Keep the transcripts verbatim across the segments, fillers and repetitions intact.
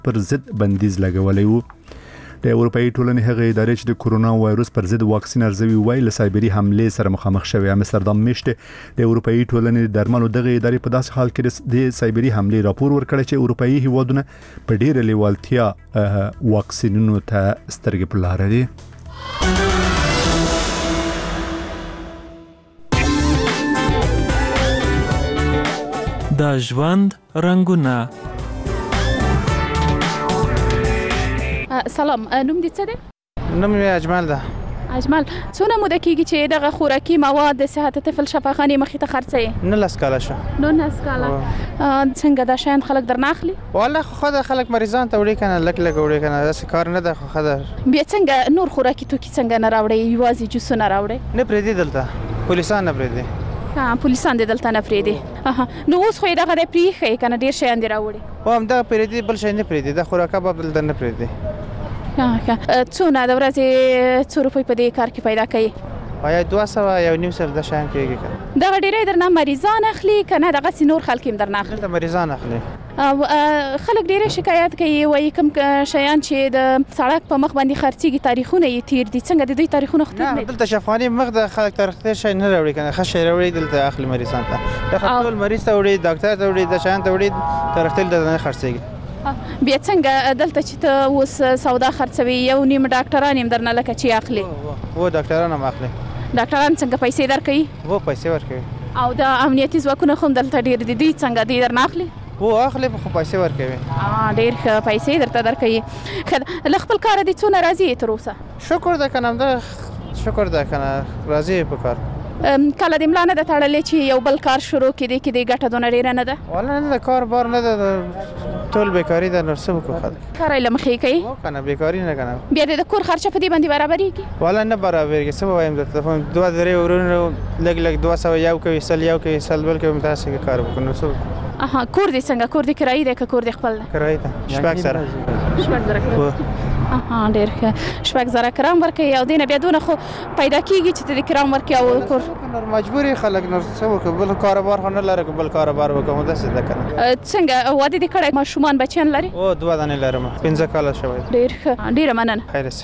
پر ضد بندیز لګولې وو. د اروپאי ټولنې هغه ادارې چې د کورونا وایروس پر ضد واکسین ارزوي وایي له سایبری حمله سره مخامخ شوی. امستردام میشته د اروپאי ټولنې د درملو دغه ادارې په داسې حال کې د سایبری حمله راپور ورکړی چې اروپאי هیوادونه په ډیره لیوالتیا واکسینونو ته سترګې په لار دي. د ژوند رنگونه. سلام، نوم دې څه دی؟ نوم یې اجمل ده. اجمل، څونه موده کېږي چې دغه خوراکي مواد د صحت طفل شفاخانې مخې ته خرڅوي؟ نولس کاله شو. نولس کاله. څنګه دا شیان خلک درنه اخلي؟ والله خو خو خلک مریضان ته وړي کنه، لږ لږ وړي کنه، داسې کار نه ده. خو خو بیا څنګه نور خوراکي توکي څنګه نه راوړي؟ یوازې جوسونه راوړي؟ نه پرېږدي دلته، پولیسان نه پرېږدي. ها، پولیسان دې دلته نه پرېږدي. نو اوس خو یې دغه دی پرېښی که نه ډېر شیان دې راوړي؟ او همدغه پرېږدي، بل شی نه پرېږدي. دا خوراکه به دلته نه پرېږدي. څونه د ورځې څو روپۍ په دې کار کې پیدا کوي؟ یا دوه سوه یو نیم سوه د شیان کېږي کنه. دغه ډېری درنه مریضان اخلي که نه دغسې نور خلک هم درنه اخلي؟ دلته مریضان اخلي. خلک ډېری شکایت کوي، وایي کوم شیان چې د سړک په مخ باندې خرڅېږي تاریخونه یې تیر دي. څنګه د دوی تاریخونه خو تیر نه دي؟ دلته شفاخانې مخ د خلک تاریخ تیر شی نه راوړي کنه، ښه شی راوړي دلته اخلي مریضان ته. ټول مریض ته وړي، ډاکټر ته وړي، د شیان ته وړي، تاریخ تیر دلته نه خرڅېږي. بیا څنګه دلته چې ته اوس سودا خرڅوي یو نیم ډاکټران هم درنه لکه چې اخلي؟ و ډاکټران هم اخلي. ډاکټران څنګه پیسې درکوي؟ و پیسې ورکوي. او د امنیتي ځواکونه خو هم دلته ډېر دي، دوی څنګه دوی درنه اخلي؟ و اخلي خو پیسې ورکوي. ډېر ښه پیسې درته درکوي. له خپل کاره دې څونه راضي یې تر اوسه؟ شکر ده کنه، همدا شکر ده کنه، راضي یې په کار. کله دې ملا نه ده تړلې چې یو بل کار شروع کړي کې دې ګټه دونه ډېره نه ده؟ والله نه ده، کار بار نه ده، ټول بیکاري ده. نور څه وکړو خلک؟ کار یې له مخې کوي؟ هو کنه، بیکاري نه کنه. بیا دې د کور خرچه په دې باندې برابرېږي؟ والله نه برابرېږي. څه به وایم درته، دوه درې ورونه لږ لږ دوه سوه یو کوي، سل یو کوي، سل بل کوي، همداسې کار وکړو. نو څه وکړو؟ اها، کور دې څنګه؟ کور دې کرایي دی که کور دې خپل دی؟ کرایي ده. شپږ زره. شپږ زره کرایي. اها، ډېر ښه. شپږ زره کرام ورکوي او دې نه بیا دونه خو پیدا کېږي چې ته د کرام ورکوي او کور نور مجبور یې خلک. نور څه وکړو؟ بل کاروبار خو نه لرو، بل کاروبار وکړو. داسې ده کنه. څنګه واده دې کړی؟ ماشومان بچیان لري؟ او دوه دانې لرم، پنځه کاله شوی. ډېر ښه، ډېره مننه. خیر شه.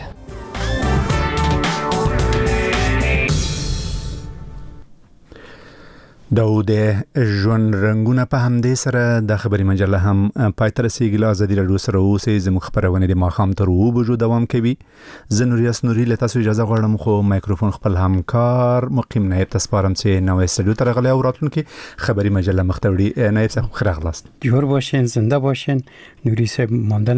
دا د ژوند رنگونه په همدې سره د خبري مجله هم پای ته رسیږي. له ازادي راډیو سره اوسئ. زموږ خبرونه د ماښام تر اوه بجو دوام کوي. زه نوریاس نوري له تاسو اجازه غواړم، خو مایکروفون خپل همکار مقیم نایب ته سپارم چې نوې استودیو ته راغلی او راتلونکي خبري مجله مخ ته وړي. نایب صاحب خیر راغلاست. جوړ باشین، زنده باشین. نوري صاحب ماندن